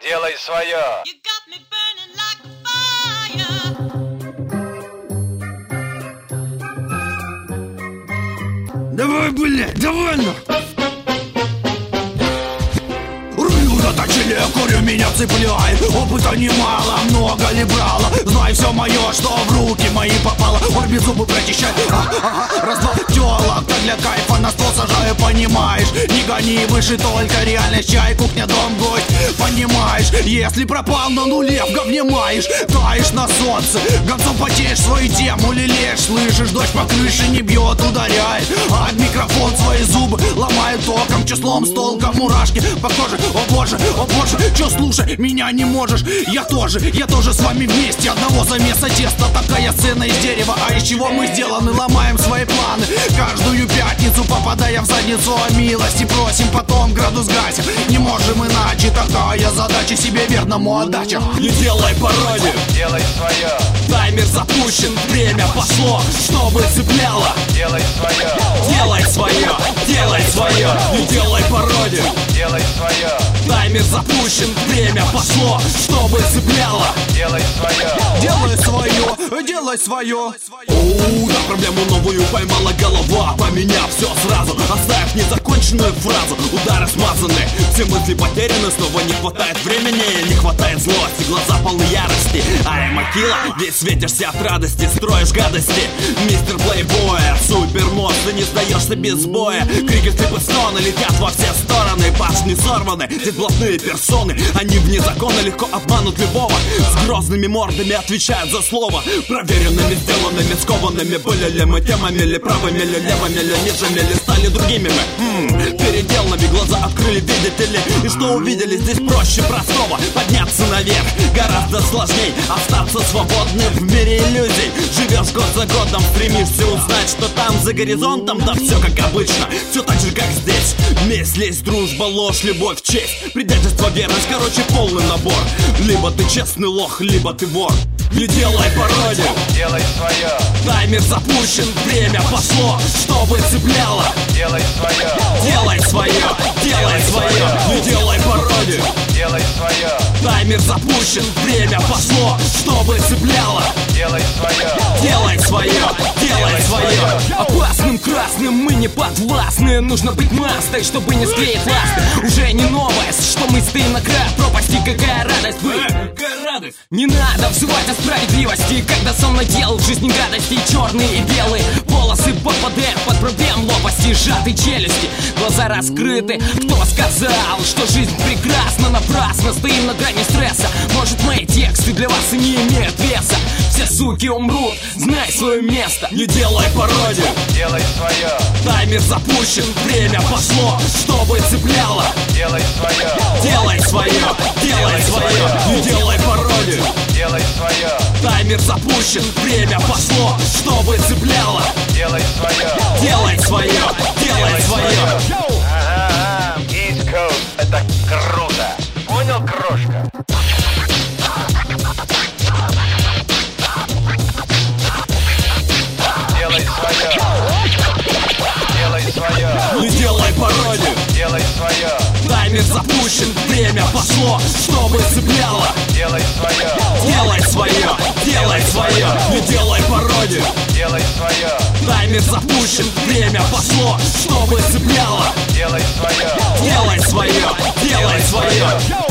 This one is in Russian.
Делай свое. Давай, блядь, давай ну! Точили, курю, меня цепляет. Опыта немало, много ли брала. Знай все мое, что в руки мои попало. Орбит зубы прочищай. Раз, два, тёлок, так для кайфа на стол сажаю, понимаешь. Не гони выше, только реальность. Чай, кухня, дом, гость, понимаешь. Если пропал на нуле, в говне маешь. Таешь на солнце, гонцом потеешь, свою тему лелеешь. Слышишь, дождь по крыше не бьет, ударяет. А микрофон свои зубы ломает током, числом, с толком, мурашки по коже. О боже, чё слушай, меня не можешь. Я тоже с вами вместе. Одного замеса теста, такая сцена из дерева. А из чего мы сделаны, ломаем свои планы. Каждую пятницу, попадая в задницу, о милости просим, потом градус гасим. Не можем иначе, такая задача, себе верному отдача. Не делай пародию, Делай свое. таймер запущен, время пошло, чтобы цепляло. Делай свое. Делай свое, делай свое, не делай пародию. Делай свое. Таймер запущен, время пошло, чтобы цепляло. Делай свое. Делай свое, делай свое. Да, проблему новую поймала голова, поменяв все сразу, оставив незаконченную фразу. Удары смазаны, все мысли потеряны, снова не хватает времени, не хватает злости, глаза полны ярости. Ай, Макила, весь светишься от радости, строишь гадости. Мистер Плейбоя, супермозг, ты не сдаешься без боя. Крики, слипы, стоны летят во все стороны, башни сорваны, здесь блатные персоны. Они вне закона легко обманут любого, с грозными мордами отвечают за слово. Проверенными, сделанными, скованными были ли мы темами, ли правыми, ли левыми, ли нижними, ли стали другими мы переделанными, глаза открыли, видите ли. И что увидели, здесь проще простого. Подняться наверх гораздо сложней, остаться свободным в мире иллюзий. Живешь год за годом, стремишься узнать, что там за горизонтом. Да все как обычно, все так же как здесь. Месть, лесть, дружба, ложь, любовь, честь, предательство, верность, короче полный набор. Либо ты честный лох, либо ты вор. Не делай пародию, Делай свое. таймер запущен, время пошло, чтобы цепляло. Делай свое. Делай свое, делай свое, не делай пародию. Делай свое. Таймер запущен, время пошло, чтобы цепляло. Делай свое. Делай свое, делай свое. Опасным красным мы не подвластны. Нужно быть мастой, чтобы не склеить ласты. Уже не новость, что мы стоим на краю пропасти. Какая радость быть, какая радость. Не надо взывать о справедливости, когда сон наделал в жизни гадости. Черные и белые волосы попадают под проблем лопасти, сжатые челюсти, глаза раскрыты. Кто сказал, что жизнь прекрасна? Напрасно стоим на грани стресса. Может, мои тексты для вас и не имеют веса. Все суки умрут, знай свое место. Не делай пародию, Делай свое. таймер запущен, время пошло, чтобы цепляло. Делай свое. Делай свое, делай свое, не делай пародию. Делай свое. Таймер запущен, время пошло, чтобы цепляло. Делай свое. Делай свое, делай свое. Ага, East Coast, это круто. Понял, крошка? Делай свое. Делай свое. Не делай пародию, Делай свое. таймер запущен, время пошло, чтобы цепляло. Делай свое. Делай свое, делай свое, не делай пародию. Делай свое. Таймер запущен, время пошло, чтобы цепляло. Делай свое. Делай свое, делай свое.